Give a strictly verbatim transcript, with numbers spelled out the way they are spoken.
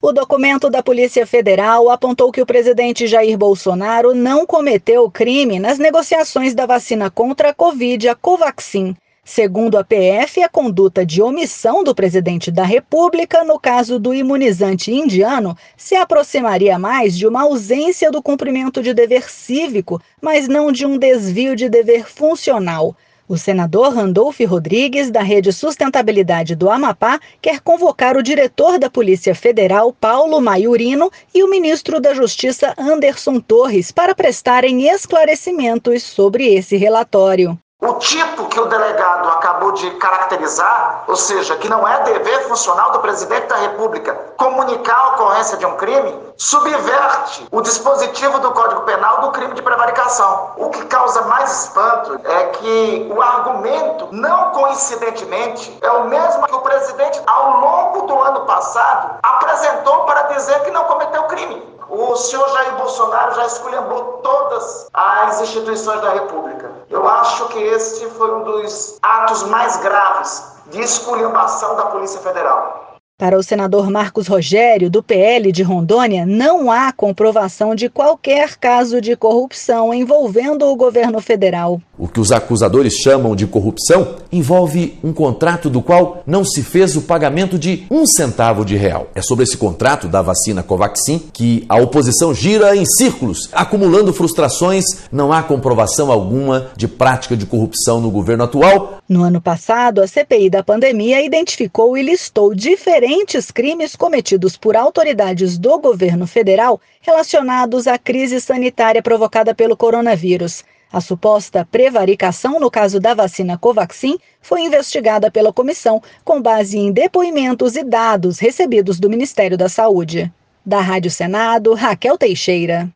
O documento da Polícia Federal apontou que o presidente Jair Bolsonaro não cometeu crime nas negociações da vacina contra a Covid, a Covaxin. Segundo a P F, a conduta de omissão do presidente da República no caso do imunizante indiano se aproximaria mais de uma ausência do cumprimento de dever cívico, mas não de um desvio de dever funcional. O senador Randolfo Rodrigues, da Rede Sustentabilidade do Amapá, quer convocar o diretor da Polícia Federal, Paulo Maiorino, e o ministro da Justiça, Anderson Torres, para prestarem esclarecimentos sobre esse relatório. O tipo que o delegado acabou de caracterizar, ou seja, que não é dever funcional do presidente da República comunicar a ocorrência de um crime, subverte o dispositivo do Código Penal do crime de prevaricação. O que causa mais espanto é que o argumento, não coincidentemente, é o mesmo que o presidente, ao longo do ano passado, apresentou para dizer que não cometeu crime. O senhor Jair Bolsonaro já esculhambou todas as instituições da República. Eu acho que este foi um dos atos mais graves de esculhambação da Polícia Federal. Para o senador Marcos Rogério, do P L de Rondônia, não há comprovação de qualquer caso de corrupção envolvendo o governo federal. O que os acusadores chamam de corrupção envolve um contrato do qual não se fez o pagamento de um centavo de real. É sobre esse contrato da vacina Covaxin que a oposição gira em círculos, acumulando frustrações. Não há comprovação alguma de prática de corrupção no governo atual. No ano passado, a C P I da pandemia identificou e listou diferentes crimes cometidos por autoridades do governo federal relacionados à crise sanitária provocada pelo coronavírus. A suposta prevaricação no caso da vacina Covaxin foi investigada pela comissão com base em depoimentos e dados recebidos do Ministério da Saúde. Da Rádio Senado, Raquel Teixeira.